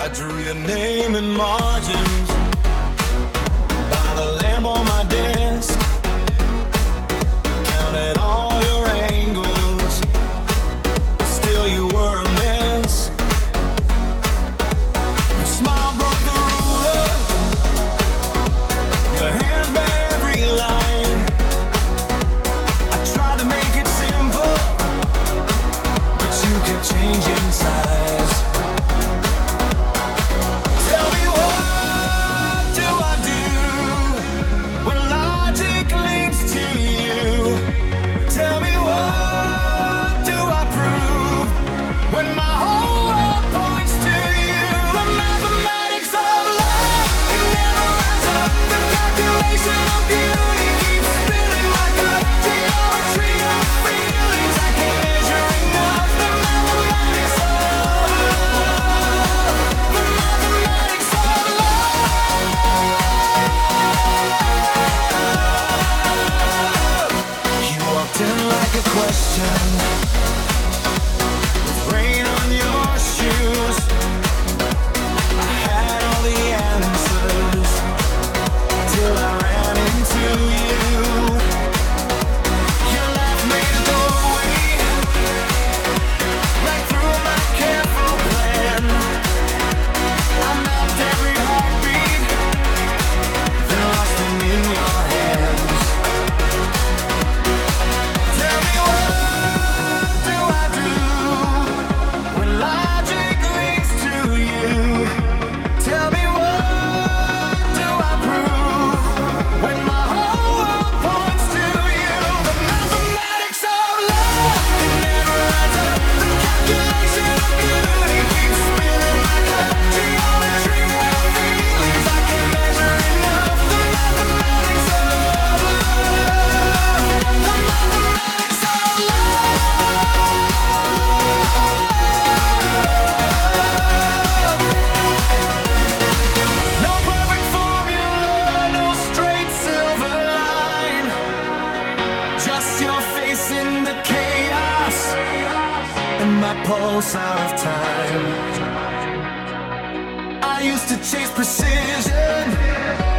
I drew your name in margins by the lamp on my desk. Counted all your angles, still you were a mess. Your smile broke the ruler, your hands bare every line. I tried to make it simple, but you kept changing sides. Tell me, what do I do when logic links to you? Tell me, what do I prove when my whole world points to you? The mathematics of love, it never adds up. The calculation of beauty keeps spinning like a geometry of feelings I can't measure enough. The mathematics of love, the mathematics of love. You walked in like a question, with rain on your shoes. I had all the answers till I ran into you. Your laugh made a doorway right through my careful plan. I mapped every heartbeat, then lost them in your hands. Tell me, what do I do when logic leads to you? Tell me, what do I prove when my whole world points to you? The mathematics of love, it never adds up. The calculation of beauty keeps spinning like a geometry of feelings I can't measure enough. The mathematics of love, the mathematics of love. No perfect formula, no straight silver line. Just your face in the chaos and my pulse out of time. I used to chase precision,